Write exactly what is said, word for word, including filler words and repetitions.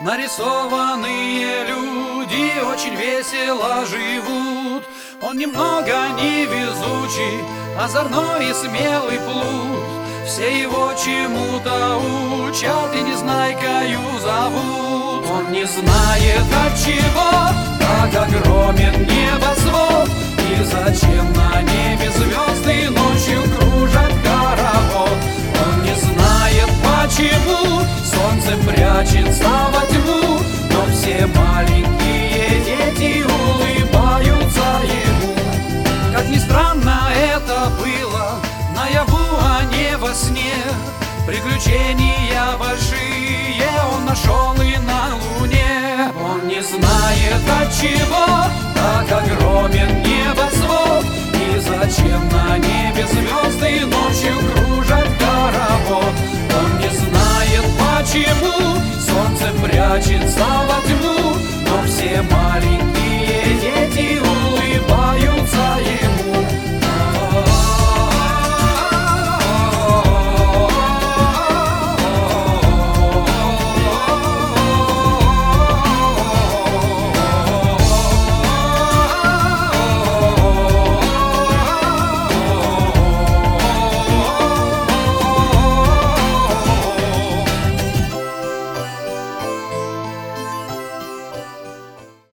Нарисованные люди очень весело живут. Он немного невезучий, озорной и смелый плут. Все его чему-то учат и незнайкою зовут. Он не знает, отчего так огромен небосвод, и зачем на небе звезды ночью кружат хоровод. Он не знает, почему солнце прячется во тьму, но все маленькие дети улыбаются ему. Как ни странно это было, наяву, а не во сне, приключения большие он нашел и на луне. Он не знает, отчего так огромен небосвод, и зачем на небе звезды ночью кружат хоровод. Он не знает, почему солнце прячется во тьму,